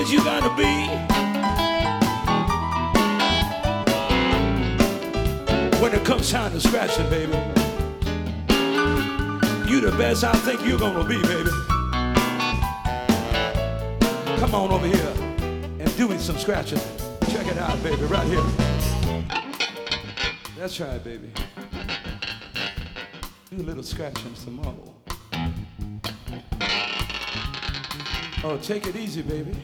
as you gotta be. When it comes time to scratching, baby, you the best I think you're gonna be, baby. Come on over here and do me some scratching. Check it out, baby, right here. That's right, baby. Do a little scratching some more. Oh, take it easy, baby.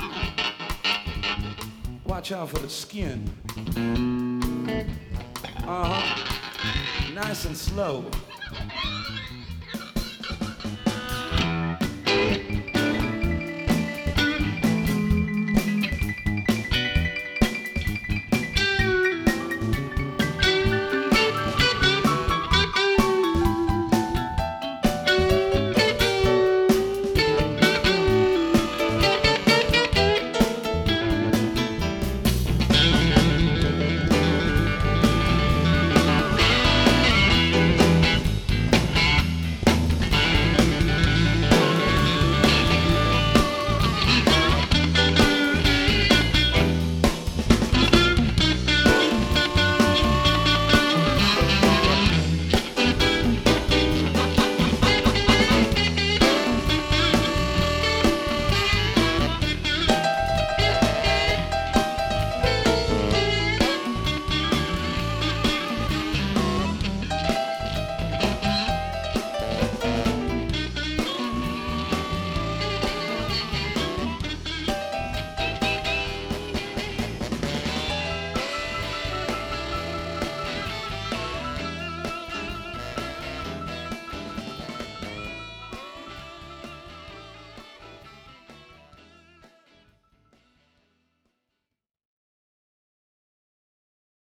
Watch out for the skin. Uh-huh. Nice and slow.